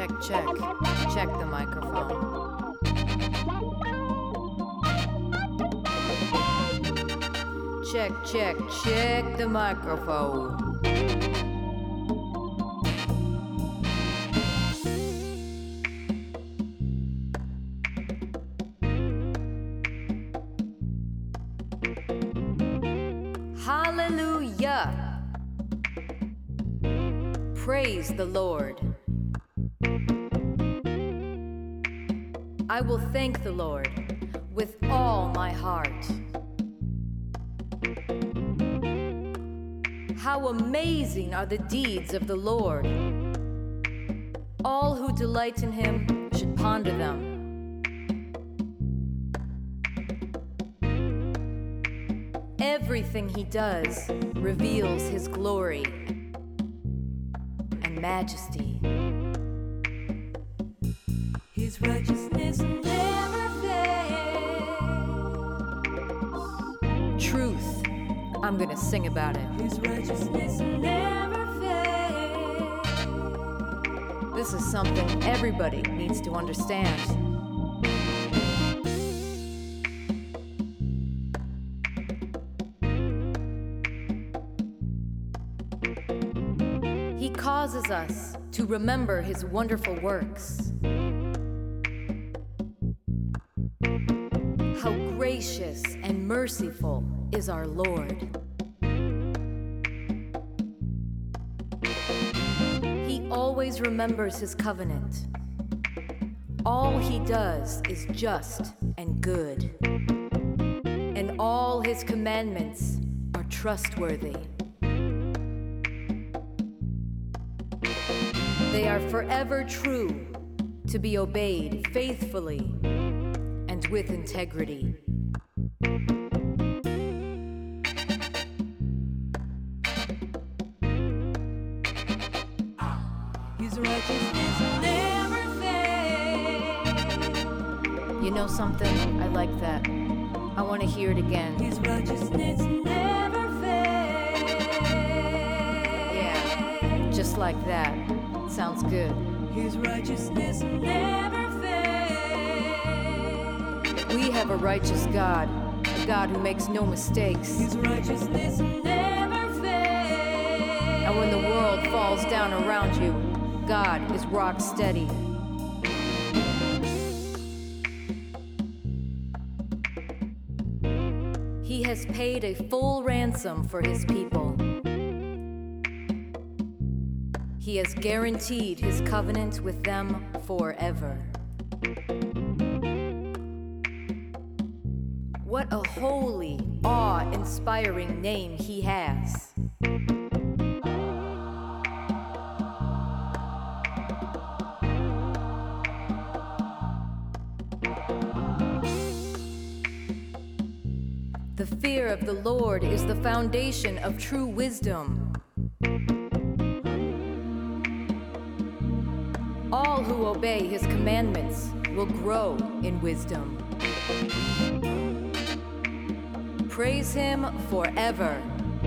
Check, check. Check the microphone. Check, check, check the microphone. Hallelujah! Praise the Lord. I will thank the Lord with all my heart. How amazing are the deeds of the Lord! All who delight in Him should ponder them. Everything He does reveals His glory and majesty. His righteousness never fails. Truth, I'm gonna sing about it. His righteousness never fails. This is something everybody needs to understand. He causes us to remember His wonderful works. How gracious and merciful is our Lord. He always remembers His covenant. All He does is just and good, and all His commandments are trustworthy. They are forever true, to be obeyed faithfully and with integrity. His righteousness never fails. You know something? I like that. I want to hear it again. His righteousness never fails. Yeah, just like that. Sounds good. His righteousness never fails. We have a righteous God, a God who makes no mistakes. His righteousness never fails. And when the world falls down around you, God is rock steady. He has paid a full ransom for His people. He has guaranteed His covenant with them forever. What a holy, awe-inspiring name He has. The fear of the Lord is the foundation of true wisdom. All who obey His commandments will grow in wisdom. Praise Him forever.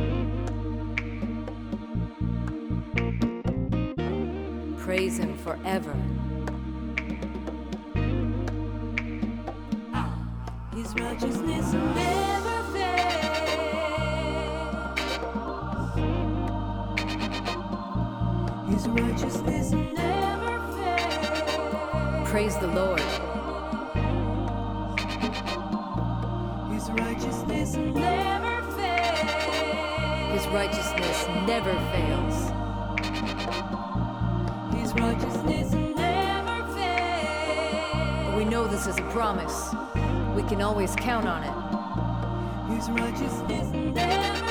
Praise Him forever. His righteousness never fails. His righteousness never fails. Praise the Lord. His righteousness never fails. His righteousness never fails. His righteousness never fails. We know this is a promise. We can always count on it. His righteousness never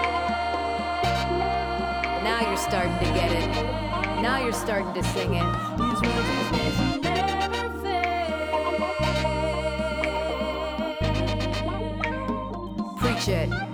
fails. Now you're starting to get it. Now you're starting to sing it. His righteousness never fails. Preach it.